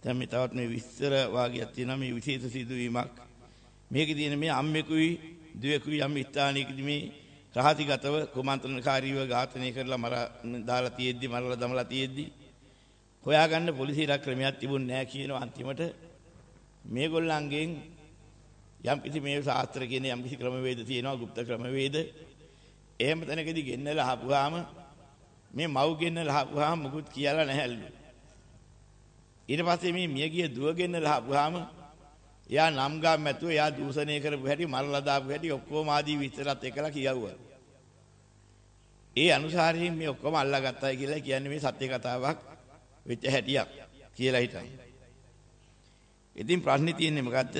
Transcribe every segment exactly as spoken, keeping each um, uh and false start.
දැන් මේ තවත් මේ විස්තර වාගයක් තියෙනවා මේ විශේෂ සිදුවීමක්. මේකේ තියෙන මේ අම්මෙකුයි දුවෙකුයි යම් ස්ථානයකදී මේ රහසිගතව කුමන්ත්‍රණකාරීව ඝාතනය කරලා මර දාලා තියෙද්දි මරලා දමලා තියෙද්දි හොයාගන්න පොලිසියට ක්‍රමයක් තිබුණ නැහැ කියනවා. අන්තිමට මේගොල්ලන්ගෙන් යම් කිසි මේ ශාස්ත්‍ර කියන යම් කිසි ක්‍රමවේද තියෙනවා, গুপ্ত ක්‍රමවේද. එහෙම තැනකදී ගෙන්නලා ආපුවාම මේ මව් ගෙන්නලා ආපුවාම මුකුත් කියලා නැහැලු. ඊට පස්සේ මේ මියගිය දුව ගෙන්නලා ආපුවාම එයා නම් ගාම් ඇතුව එයා දූෂණය කරපු හැටි මරලා දාපු හැටි ඔක්කොම ආදී විස්තරات එකලා කියවුවා. ඒ අනුසාරයෙන් මේ ඔක්කොම අල්ලාගත්තයි කියලා කියන්නේ මේ සත්‍ය කතාවක් වෙච්ච හැටියක් කියලා හිතන්න. ඉතින් ප්‍රශ්නේ තියෙන්නේ මොකද්ද?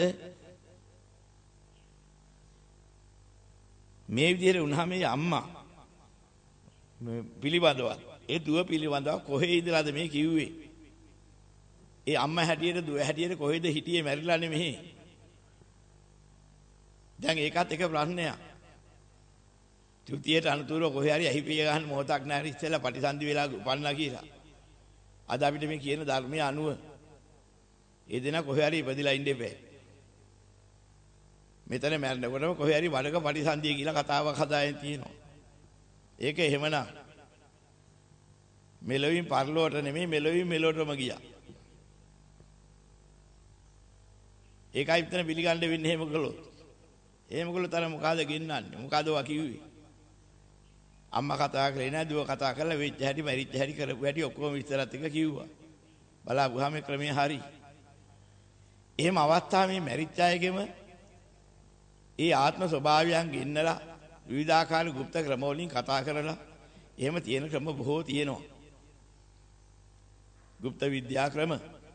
මේ විදිහට වුණාම මේ අම්මා මේ පිළිබඳව ඒ දුව පිළිබඳව කොහේ ඉඳලාද මේ කිව්වේ? ඒ අම්මා හැටියට දුව හැටියට කොහෙද හිටියේ මැරිලා නෙමෙයි. දැන් ඒකත් එක ප්‍රශ්නයක්. චුතියට අනුතුරව කොහේ හරි ඇහිපිය ගන්න මොහොතක් නැහැ ඉස්සෙල්ලා පටිසන්ධි වෙලා උපන්නා කියලා. අද අපිට මේ කියන ධර්මයේ අනුව ඒ දෙන කොහේ හරි ඉපදිලා ඉන්න එපා. මෙතන මැරෙනකොටම කොහේ හරි වඩක පටිසන්ධිය කියලා කතාවක් හදාගෙන තියෙනවා. ඒක එහෙමනම් මෙලොවින් පරලෝට නෙමෙයි මෙලොවින් මෙලොටම ගියා. ඒකයි විතර පිළිගන්න වෙන්නේ එහෙම කළොත්. එහෙම කළොත් අර මොකಾದ ගෙන්නන්නේ? මොකಾದ වා කිව්වේ? අම්මා කතා කරේ නෑ දුව කතා කරලා වෙච්ච හැටි මැරිච්ච හැටි කරපු හැටි ඔක්කොම විස්තරات එක කිව්වා. බලාපුවාම මේ ක්‍රමයේ හරි. එහෙම අවස්ථාවේ මේ මැරිච්ච අයගෙම ඒ ආත්ම ස්වභාවයන් ගෙන්නලා විවිධාකාර গুপ্ত ක්‍රම වලින් කතා කරලා එහෙම තියෙන ක්‍රම බොහෝ තියෙනවා. গুপ্ত විද්‍යා ක්‍රම.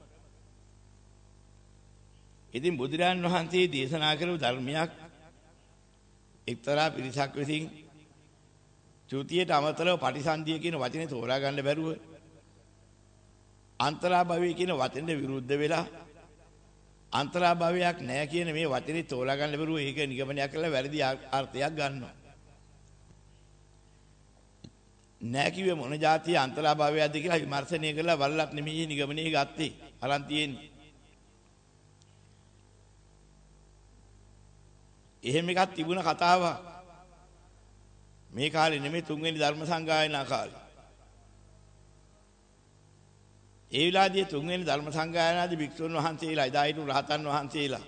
ඉතින් බුදුරජාන් වහන්සේ දේශනා කරපු ධර්මයක් එක්තරා පිරිසක් විසින් චුතියට අමතරව පටිසන්ධිය කියන වචනේ තෝරා ගන්න බැරුව අන්තරාභවය කියන වචනේ විරුද්ධ වෙලා අන්තරාභවයක් නැහැ කියන මේ වචනේ තෝරා ගන්න බැරුව ඒක නිගමනයක් කරලා වැරදි අර්ථයක් ගන්නවා. නැහැ කිව්වේ මොන જાතිය අන්තරාභවයක්ද කියලා විමර්ශනය කරලා වලලක් නෙමෙයි නිගමනයේ ගත්තේ. අරන් තියෙන්නේ. එහෙම එකක් තිබුණ කතාවක්. මේ කාලේ නෙමෙයි තුන්වෙනි ධර්ම සංගායනා කාලේ. ඒ විලාදී තුන්වෙනි ධර්ම සංගායනාදී භික්ෂුන් වහන්සේලා එදා හිටු රහතන් වහන්සේලා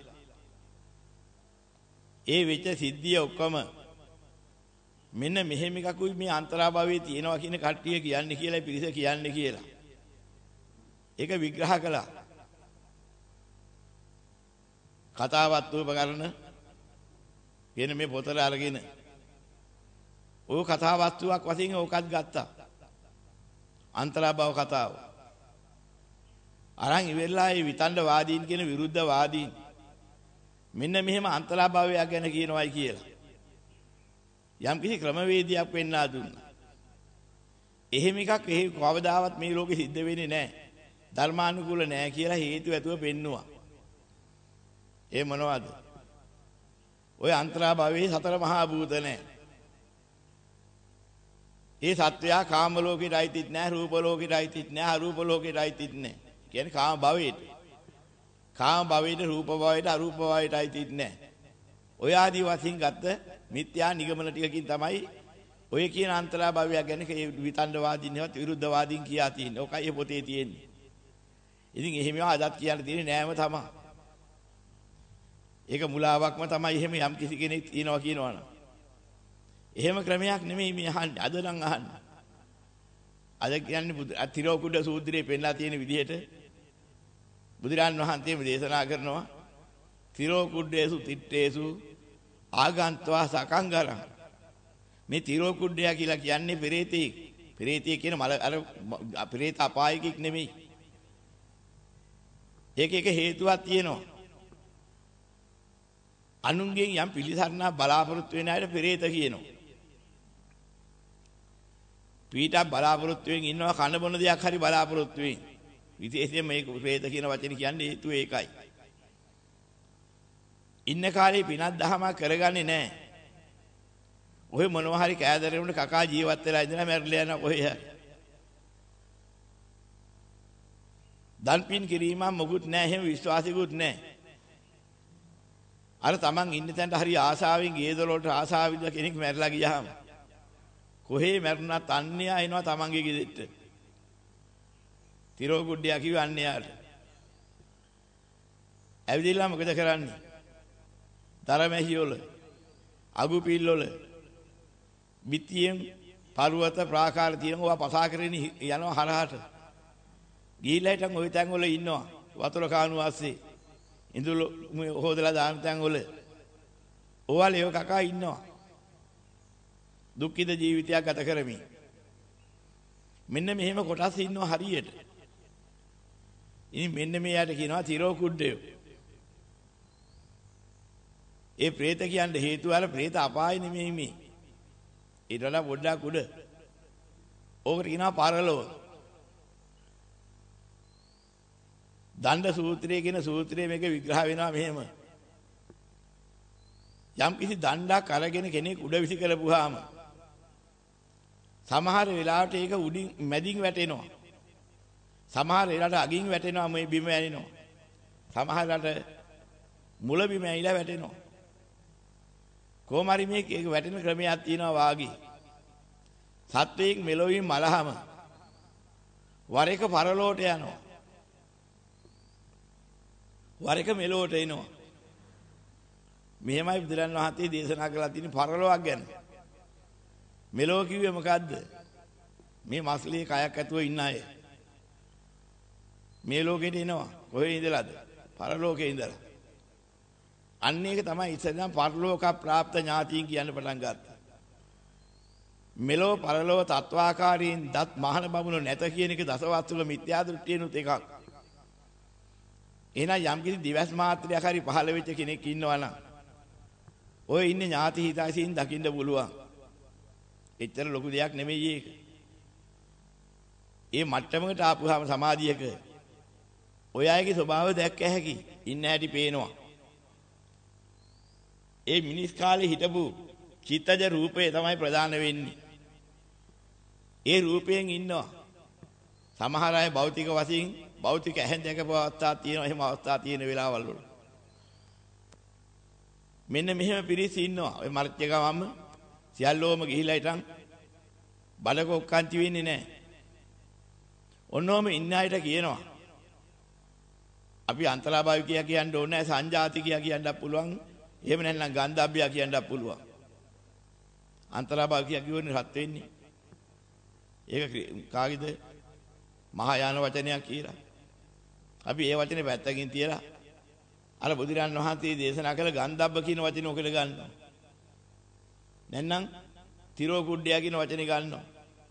ඒ වෙච්ච සිද්ධිය ඔක්කොම මෙන්න මෙහෙම එකකුයි මේ අන්තරාභවයේ තියෙනවා කියන කට්ටිය කියන්නේ කියලා පිරිස කියන්නේ කියලා. ඒක විග්‍රහ කළා. කතාවත් උපකරණ කියන මේ පොතට අරගෙන ඔය කතා වස්තුවක් වශයෙන් ඕකත් ගත්තා. අන්තරාභව කතාව. අරන් ඉවෙලා මේ විතණ්ඩ වාදීන් කියන විරුද්ධ වාදීන් මෙන්න මෙහෙම අන්තරාභවයක් ගැන කියනවායි කියලා. යම් කිසි ක්‍රමවේදයක් වෙන්නා දුන්නා. එහෙම එකක් එහෙ කවදාවත් මේ ලෝකෙ සිද්ධ වෙන්නේ නැහැ. ධර්මානුකූල නැහැ කියලා හේතු ඇතුව පෙන්නවා. ඒ මොනවද? ඔය අන්තරාභවයේ සතර මහා භූත නැහැ. ඒ සත්වයා කාම ලෝකෙට අයිතිත් නැහැ, රූප ලෝකෙට අයිතිත් නැහැ, අරූප ලෝකෙට අයිතිත් නැහැ. කියන්නේ කාම භවයට. කාම භවයට, රූප භවයට, අරූප භවයට අයිතිත් නැහැ. ඔය ආදී වශයෙන් ගත්ත මිත්‍යා නිගමන ටිකකින් තමයි ඔය කියන අන්තරාභවයක් ගැන විතණ්ඩවාදීන්වත් විරුද්ධවාදීන් කියා තියෙන්නේ. ඔකයි පොතේ තියෙන්නේ. ඉතින් එහෙම ආදත් කියන්න තියෙන්නේ නෑම තමයි. ඒක මුලාවක්ම තමයි. එහෙම යම් කිසි කෙනෙක් තියනවා කියනවනම් එහෙම ක්‍රමයක් නෙමෙයි මේ අහන්නේ. අද නම් අහන්නේ. අද කියන්නේ තිරෝකුඩ සූත්‍රයේ පෙන්නලා තියෙන විදිහට බුදුරන් වහන්සේ මේ දේශනා කරනවා තිරෝකුඩේසු තිත්තේසු ආගන්ත්වා සකංගරං. මේ තිරෝකුඩය කියලා කියන්නේ පෙරේතෙක්. පෙරේතය කියන මල අර පෙරේත අපායිකෙක් නෙමෙයි. ඒක එක හේතුවක් තියෙනවා. අනුන්ගෙන් යම් පිළිසරණක් බලාපොරොත්තු වෙන අයට පෙරේත කියනවා. පීඩා බලාපොරොත්තු වෙමින් ඉන්නවා කන බොන දෙයක් හරි බලාපොරොත්තු වෙමින්. විශේෂයෙන් මේ පෙරේත කියන වචනේ කියන්නේ හේතුව ඒකයි. ඉන්න කාලේ පිනක් දහමක් කරගන්නේ නැහැ. ඔය මොනවා හරි කෑදරෙමුණ කකා ජීවත් වෙලා ඉඳලා මැරිලා යන කොහේ හරි. දන් පින් කිරීම මොකුත් නැහැ, එහෙම විශ්වාසිකුත් නැහැ. අර තමන් ඉන්න තැනට හරි ආසාවෙන් ගේ දොරවලට ආසාවිද කෙනෙක් මැරිලා ගියාම කොහේ මැරුණත් අන්‍යයා එනවා තමන්ගේ ගෙදෙට්ට. තිරෝ කුඩ්ඩියා කිව්ව අන්‍යයාට. ඇවිදilla මොකද කරන්නේ? තරමැහිවල, අගු පිල්වල, මිත්‍යෙන් පර්වත ප්‍රාකාර තියෙනවා පසා කරගෙන යනවා හරහාට. ගිහිල්ලා හිටන් ওই තැන් වල ඉන්නවා. වතුර කාණු ආස්සේ. ඉඳුල හොදලා දාන තැන් වල. ඕවල් ඒව කකා ඉන්නවා. දුක්ඛිත ජීවිතයක් ගත කරමින්. මෙන්න මෙහෙම කොටස් ඉන්නවා හරියට. ඉතින් මෙන්න මෙයාට කියනවා තිරෝ කුඩ්ඩයෝ. ඒ പ്രേත කියන්නේ හේතුව අර പ്രേත අපාය නෙමෙයි මේ. ඊට වඩා පොඩ්ඩක් උඩ. ඕකට කියනවා පරලෝක. දණ්ඩ සූත්‍රයේ කියන සූත්‍රයේ මේක විග්‍රහ වෙනවා මෙහෙම. යම් කිසි දණ්ඩක් අරගෙන කෙනෙක් උඩ විසි කරපුවාම සමහර වෙලාවට ඒක උඩින් මැදින් වැටෙනවා. සමහර වෙලාවට අගින් වැටෙනවා මේ බිම ඇනිනවා. සමහරකට මුල බිම ඇනිලා වැටෙනවා. කොහොම හරි මේක ඒක වැටෙන ක්‍රමයක් තියෙනවා වාගේ. සත්වයෙන් මෙලොවින් මලහම වර එක පරලෝට යනවා. වර එක මෙලොවට එනවා. මෙහෙමයි බුදුරන් වහන්සේ දේශනා කළා තියෙන පරලෝක ගැන. මෙලොව කිව්වේ මොකද්ද? මේ මස්ලී කයක් ඇතුව ඉන්න අය. මේ ලෝකෙට එනවා. කොහේ ඉඳලාද? පරලෝකේ ඉඳලා. අන්න ඒක තමයි ඉස්සෙල්ලාම පරලෝක ප්‍රාප්ත ඥාතීන් කියන්න පටන් ගත්තා. මෙලෝ පරලෝ තත්වාකාරයෙන් දත් මහන බමුණු නැත කියන එක දසවස්තුක මිත්‍යා දෘෂ්ටියනුත් එකක්. එහෙනම් යම් කිසි දිවස් මාත්‍රයක් හරි පහළ වෙච්ච කෙනෙක් ඉන්නවා නම් ඔය ඉන්නේ ඥාති හිතයිසින් දකින්න පුළුවන්. එච්චර ලොකු දෙයක් නෙමෙයි ඒක. ඒ මට්ටමකට ආපුවාම සමාධියක ඔය අයගේ ස්වභාවය දැක්ක හැකි. ඉන්න හැටි පේනවා. ඒ මිනිස් කාලේ හිටපු චිත්තජ රූපය තමයි ප්‍රධාන වෙන්නේ. ඒ රූපයෙන් ඉන්නවා. සමහර අය භෞතික වශයෙන් භෞතික ඇහෙන් දැකපු අවස්ථා තියෙනවා. එහෙම අවස්ථා තියෙන වෙලාවල් වල. මෙන්න මෙහෙම පිරිස ඉන්නවා. ඔය මර්ත්‍ය ගමම සියල්ලෝම ගිහිලා හිටන් බඩක ඔක්කාන්ති වෙන්නේ නැහැ. ඔන්නෝම ඉන්න අයට කියනවා. අපි අන්තරාභාවික කියා කියන්න ඕනේ නැහැ. සංජාති කියා කියන්නත් පුළුවන්. එහෙම නැත්නම් ගන්ධබ්බය කියන්නත් පුළුවන්. අන්තරාභාවික කියා කියවන්නේ රත් වෙන්නේ. ඒක කාගේද? මහායාන වචනයක් කියලා. අපි ඒ වචනේ පැත්තකින් තියලා අර බුදුරන් වහන්සේ දේශනා කළ ගන්ධබ්බ කියන වචනේ ඔකල ගන්නවා. නැත්නම් තිරෝ කුඩ්ඩයා කියන වචනේ ගන්නවා.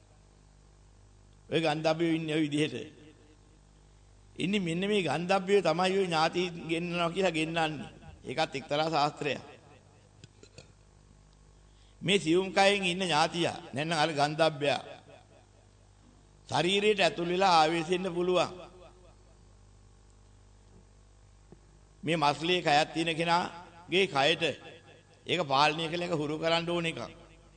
ඔය ගන්ධබ්බයෝ ඉන්නේ ඔය විදිහට. ඉන්නේ මෙන්න මේ ගන්ධබ්බයෝ තමයි ඔය ඥාති ගෙන්නනවා කියලා ගෙන්නන්නේ. ඒකත් එක්තරා ශාස්ත්‍රයක්. මේ සියුම් කයෙන් ඉන්න ඥාතියා නැත්නම් අර ගන්ධබ්බයා ශරීරයට ඇතුල් වෙලා ආවේශෙන්න පුළුවන්. මේ මස්ලී කයක් තියෙන කෙනාගේ කයට ඒක පාලනය කළ එක හුරු කරන්න ඕන එකක්.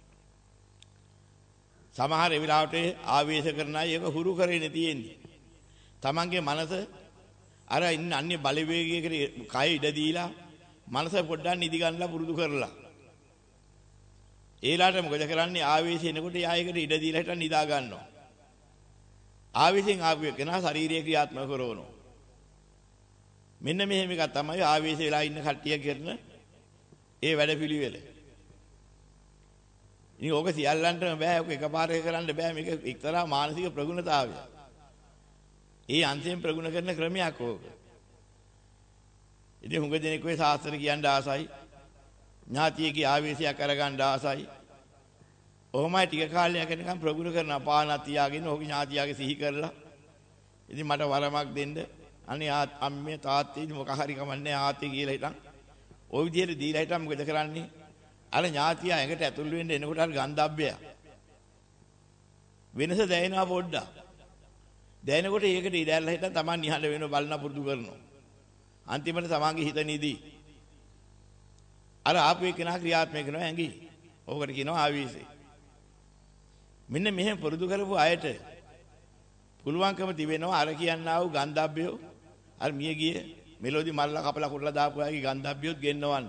සමහර වෙලාවට ආවේශ කරන අය ඒක හුරු කරගෙන තියෙන්නේ. තමන්ගේ මනස අර ඉන්න අන්‍ය බලවේගයකට කය ඉඩ දීලා මනස පොඩ්ඩක් නිදි ගන්නලා පුරුදු කරලා. ඒලාට මොකද කරන්නේ? ආවේශ එනකොට යායකට ඉඩ දීලා හිටන් නිදා ගන්නවා. ආවේශයෙන් ආපු කෙනා ශාරීරික ක්‍රියාත්මක කරනවා. මෙන්න මෙහෙම එකක් තමයි ආවේශ වෙලා ඉන්න කට්ටිය කරන ඒ වැඩපිළිවෙල. ඉතින් ඕක සියල්ලන්ටම බෑ. ඕක එකපාරට කරන්න බෑ. මේක එක්තරා මානසික ප්‍රගුණතාවය. ඒ අන්තිම ප්‍රගුණ කරන ක්‍රමයක් ඕක. ඉතින් හුඟ දෙනෙක් ඔය ශාස්ත්‍ර කියන්න ආසයි. ඥාතියගේ ආවේශයක් අරගන්න ආසයි. ඔහොමයි ටික කාලයක් යනකම් ප්‍රගුණ කරන පානක් තියාගෙන ඔහුගේ ඥාතියාගේ සිහි කරලා ඉතින් මට වරමක් දෙන්න. අනේ අම්මේ තාත්තේ මොකක් හරි කමන්නේ ආතේ කියලා හිටන් ওই විදිහට දීලා හිටන් මොකද කරන්නේ? අර ඥාතියා ඇඟට ඇතුල් වෙන්න එනකොට අර ගන්ධබ්බය වෙනස දැනෙනවා පොඩ්ඩක්. දැනෙනකොට ඒකට ඉඩැල්ලා හිටන් Taman නිහඬ වෙනව බලන පුරුදු කරනවා. අන්තිමට තමන්ගේ හිත නිදි. අර ආපු එකනා ක්‍රියාත්මක කරනවා ඇඟි. ඕකට කියනවා ආවේශය. මෙන්න මෙහෙම පුරුදු කරපු අයට පුළුවන්කම තිබෙනවා අර කියන්නා වූ ගන්ධබ්බයෝ අර මිය ගිය මෙලෝදි මල්ලා කපලා කුරලා දාපු අයගේ ගන්ධබ්බයොත් ගෙන්නවන්න.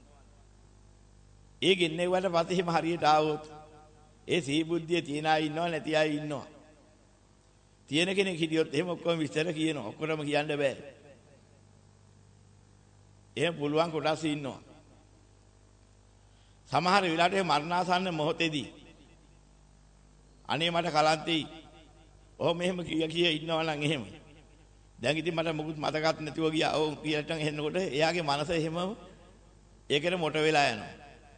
ඒ ගෙන්නෙවට පස්සේ හිම හරියට ආවොත් ඒ සිහි බුද්ධිය තියන අය ඉන්නව නැති අය ඉන්නවා. තියෙන කෙනෙක් හිටියොත් එහෙම ඔක්කොම විස්තර කියනවා. ඔක්කොම කියන්න බෑ. එහෙම පුළුවන් කොටස් ඉන්නවා. සමහර වෙලාවට මරණාසන්න මොහොතේදී අනේ මට කලන්තෙයි. ඔහොම එහෙම කිය කිය ඉන්නවා නම් එහෙම. දැන් ඉතින් මට මොකුත් මතකත් නැතුව ගියා. ඔව් කියලට එන්නකොට එයාගේ මනස එහෙම ඒකට මොට වෙලා යනවා.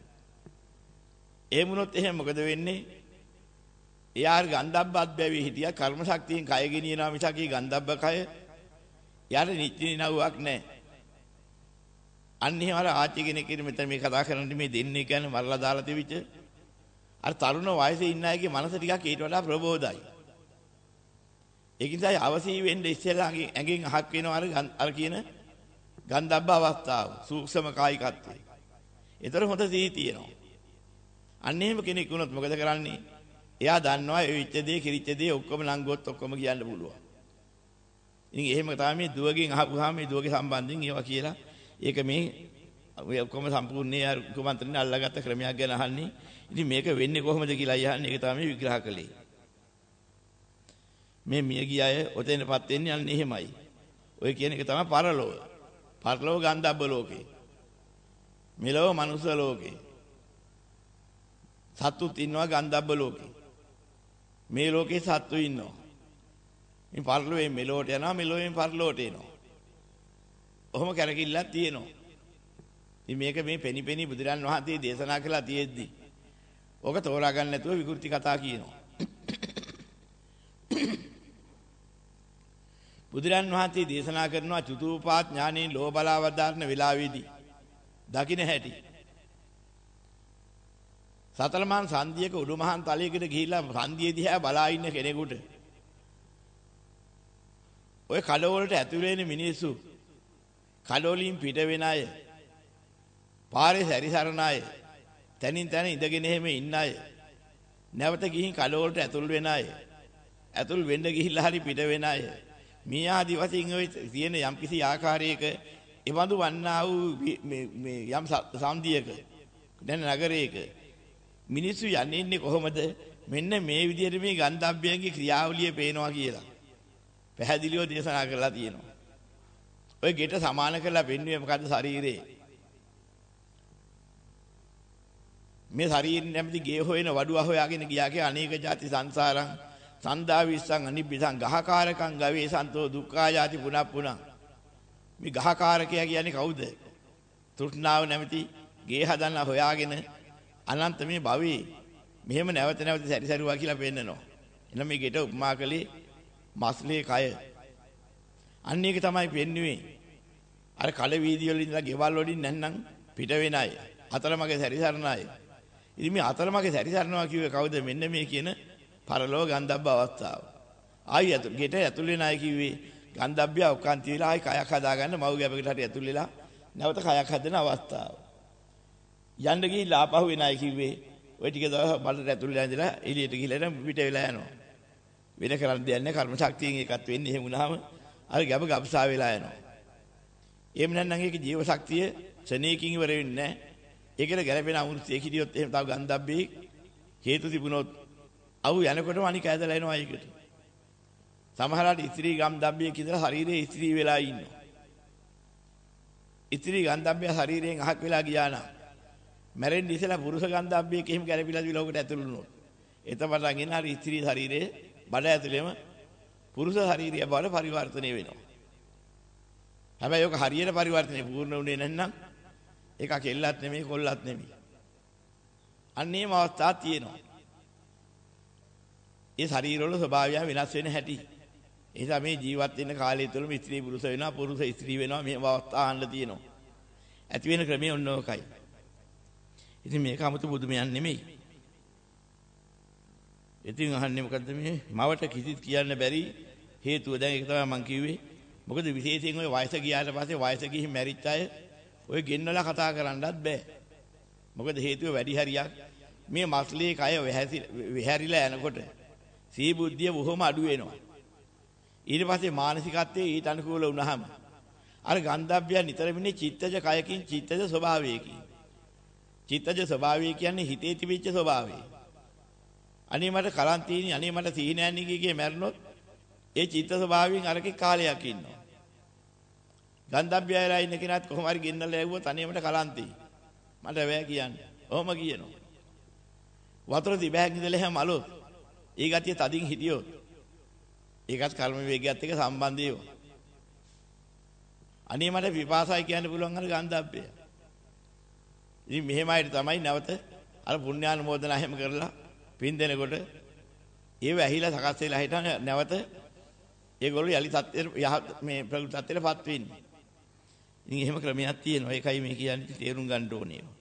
එහෙම වුණොත් එහෙම මොකද වෙන්නේ? එයා ගන්ධබ්බත් බැවි හිටියා කර්ම ශක්තියෙන් කය ගෙනියනවා මිසක් ඒ ගන්ධබ්බ කය යාර නිත්‍ය නිනව්වක් නැහැ. අන්න එහෙම අර ආච්චි කෙනෙක් ඉතින් මෙතන මේ කතා කරන්නේ මේ දෙන්නේ කියන්නේ මරලා දාලා තිබිච්ච අර තරුණ වයසේ ඉන්න අයගේ මනස ටිකක් ඊට වඩා ප්‍රබෝධයි. ඒක නිසා අවසී වෙන්නේ ඉස්සෙල්ලා ඇඟෙන් අහක් වෙනවා අර අර කියන ගන්ධබ්බ අවස්ථාව සූක්ෂම කායිකත්වය. ඒතර හොඳ සීහි තියෙනවා. අන්න එහෙම කෙනෙක් වුණොත් මොකද කරන්නේ? එයා දන්නවා ඒ විච්ච දේ කිරිච්ච දේ ඔක්කොම ලංගුවොත් ඔක්කොම කියන්න පුළුවන්. ඉතින් එහෙම තමයි මේ දුවගෙන් අහපුවාම මේ දුවගේ සම්බන්ධයෙන් ඒවා කියලා ඒක මේ ඔක්කොම සම්පූර්ණේ කුමන්ත්‍රණේ අල්ලාගත්ත ක්‍රමයක් ගැන අහන්නේ. ඉතින් මේක වෙන්නේ කොහොමද කියලා අහන්නේ. ඒක තමයි විග්‍රහ කළේ. මේ මිය ගිය අය ඔතෙන්පත් වෙන්නේ අන්න එහෙමයි. ඔය කියන එක තමයි පරලෝක. පරලෝක ගන්ධබ්බ ලෝකේ. මෙලොව මනුස්ස ලෝකේ. සත්තුත් ඉන්නවා ගන්ධබ්බ ලෝකේ. මේ ලෝකේ සත්තු ඉන්නවා. මේ පරලෝකේ මෙලොවට යනවා මෙලොවෙන් පරලෝකට එනවා. ඔහොම කරකිල්ලක් තියෙනවා. ඉතින් මේක මේ පෙනි පෙනි බුදුරන් වහන්සේ දේශනා කළා තියෙද්දි. ඕක තෝරා ගන්න නැතුව විකෘති කතා කියනවා. බුදුරන් වහන්සේ දේශනා කරනවා චතුූපාත් ඥානෙන් ලෝභ බලාවදාරන වෙලාවේදී දකින්න හැටි. සතරමන් සන්ධියක උඩුමහන් තලයකට ගිහිල්ලා සන්ධිය දිහා බලා ඉන්න කෙනෙකුට ඔය කඩවලට ඇතුල් වෙන මිනිස්සු කඩවලින් පිට වෙන අය පාරේ සැරිසරන අය තනින් තන ඉඳගෙන එහෙම ඉන්න අය නැවත ගිහින් කඩවලට ඇතුල් වෙන අය ඇතුල් වෙන්න ගිහිල්ලා හරි පිට වෙන අය මේ ආදි වශයෙන් ඔය තියෙන යම්කිසි ආකාරයක එවඳු වන්නා වූ මේ යම් සම්දියක දැන් නගරයක මිනිස්සු යන්නේ ඉන්නේ කොහොමද? මෙන්න මේ විදිහට මේ ගන්ධබ්බයන්ගේ ක්‍රියාවලිය පේනවා කියලා පැහැදිලිව දේශනා කරලා තියෙනවා. ඔය ගෙට සමාන කරලා පෙන්වුවේ මොකද්ද? ශරීරේ. මේ ශරීරෙ නැමැති ගේ හොයන වඩුව හොයාගෙන ගියා කිය අනේක ಜಾති සංසාරං සන්දා විස්සං අනිබ්බිසං ගහකාරකං ගවේ සන්තෝ දුක්ඛා ಜಾති පුනක් පුනක්. මේ ගහකාරකයා කියන්නේ කවුද? තෘෂ්ණාව නැමැති ගේ හදන්න හොයාගෙන අනන්ත මේ භවයේ මෙහෙම නැවත නැවත සැරිසරුවා කියලා පෙන්නනවා. එනම් මේ ගෙට උපමා කළේ මස්ලේ කය. අන්න ඒක තමයි පෙන්වුවේ. අර කල වීදි වල ඉඳලා ගෙවල් වලින් නැන්නම් පිට වෙන අය. අතරමගේ සැරිසරන අය. ඉතින් මේ අතරමගේ සැරිසරනවා කිව්වේ කවුද? මෙන්න මේ කියන පරලෝක ගන්ධබ්බ අවස්ථාව. ආයි අත ගෙට ඇතුල් වෙන අය කිව්වේ ගන්ධබ්බය ඔක්කාන්ති වෙලා ආයි කයක් හදාගන්න මව් ගැබකට හරි ඇතුල් වෙලා නැවත කයක් හදන අවස්ථාව. යන්න ගිහිල්ලා ආපහු වෙන අය කිව්වේ ඔය ටික දවස් බලට ඇතුල් වෙලා ඉඳලා එළියට ගිහිල්ලා පිට වෙලා යනවා. වෙන කරන්න දෙයක් නැහැ කර්ම ශක්තියෙන් ඒකත් වෙන්නේ. එහෙම වුණාම අර ගැබ ගබ්සා වෙලා යනවා. එහෙම නැත්නම් ඒක ජීව ශක්තිය ශනේකින් ඉවර වෙන්නේ නැහැ. ඒකට ගැළපෙන අමුෘතයේ හිටියොත් එහෙම තව ගන්ධබ්බේ හේතු තිබුණොත් අවු යනකොටම අනික ඇදලා එනවා ඒකට. සමහරවිට ඉස්ත්‍රි ගන්ධබ්බේ කියලා ශරීරයේ ඉස්ත්‍රි වෙලා ඉන්නවා. ඉස්ත්‍රි ගන්ධබ්බේ ශරීරයෙන් අහක් වෙලා ගියා නම් මැරෙන්න ඉස්සලා පුරුෂ ගන්ධබ්බේක එහෙම ගැළපිලා දිවිලා ඔකට ඇතුළු වුණොත් එතපටන් එන හරි ඉස්ත්‍රි ශරීරයේ බඩ ඇතුළේම පුරුෂ ශරීරය බව පරිවර්තනය වෙනවා. හැබැයි ඔක හරියට පරිවර්තනය පූර්ණ වුණේ නැත්නම් ඒක කෙල්ලත් නෙමෙයි කොල්ලත් නෙමෙයි. අන්න ඒම අවස්ථා තියෙනවා. ඒ ශරීරවල ස්වභාවය වෙනස් වෙන හැටි. ඒ නිසා මේ ජීවත් වෙන කාලය තුළම ස්ත්‍රී පුරුෂ වෙනවා, පුරුෂ ස්ත්‍රී වෙනවා. මේ අවස්ථා අහන්න තියෙනවා. ඇති වෙන ක්‍රමය ඔන්න ඔකයි. ඉතින් මේක 아무තු බුදුමයන් නෙමෙයි. ඉතින් අහන්නේ මොකද්ද මේ මවට කිසිත් කියන්න බැරි හේතුව දැන් ඒක තමයි මම කිව්වේ. මොකද විශේෂයෙන් ඔය වයස ගියාට පස්සේ වයස ගිහින් මැරිච්ච අය ඔය ගෙන්නලා කතා කරන්නත් බෑ. මොකද හේතුව වැඩි හරියක් මේ මස්ලේ කය විහැරිලා යනකොට සී බුද්ධිය බොහොම අඩු වෙනවා. ඊට පස්සේ මානසිකත්වයේ ඊට අනුකූල වුණාම අර ගන්ධබ්බය නිතරම ඉන්නේ චිත්තජ කයකින් චිත්තජ ස්වභාවයකින්. චිත්තජ ස්වභාවය කියන්නේ හිතේ තිබිච්ච ස්වභාවය. අනේ මට කලන් තියෙනි අනේ මට සීනෑන්නේ කිය මැරුණොත් ඒ චිත්ත ස්වභාවයෙන් අරකේ කාලයක් ඉන්නවා. ගන්ධබ්බයලා ඉන්න කෙනාත් කොහොම හරි ගෙන්නලා ඇව්වොත් අනේ මට කලන් තියෙයි. මට බෑ කියන්නේ. ඔහොම කියනවා. වතුර දිබෑග් ඉඳලා හැම අලොත් ඒ ගතිය තදින් හිටියොත් ඒකත් කර්ම වේගයත් එක්ක සම්බන්ධ ඒවා. අනේ මට විපාසයි කියන්න පුළුවන් අර ගන්ධබ්බය. ඉතින් මෙහෙමයි තමයි නැවත අර පුණ්‍යානුමෝදනා හැම කරලා පින් දෙනකොට ඒව ඇහිලා සකස් වෙලා හිටන නැවත ඒගොල්ලෝ යලි තත්ත්වයට මේ ප්‍රකෘති තත්ත්වයටපත් වෙන්නේ. ඉතින් එහෙම ක්‍රමයක් තියෙනවා. ඒකයි මේ කියන්නේ තේරුම් ගන්න ඕනේ.